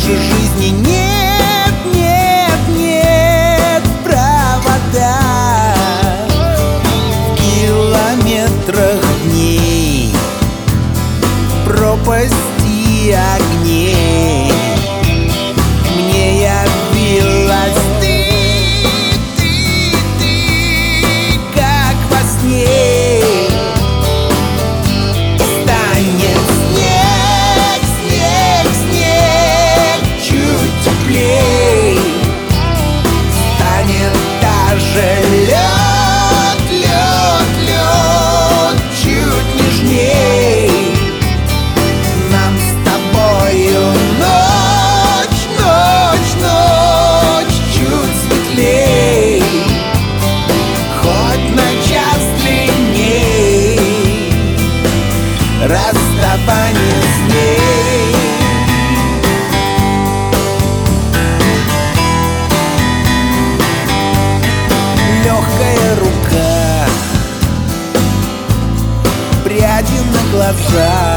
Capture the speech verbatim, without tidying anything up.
нашей жизни нет, нет, нет провода. В километрах дней, пропасти огней мне явилась ты, ты, ты, как во сне. Станет снег, снег, снег чуть теплей, станет даже лед, лед, лед чуть нежней. Нам с тобою ночь, ночь, ночь чуть светлей, хоть на час длинней расставание с ней. Легкая рука, пряди на глазах,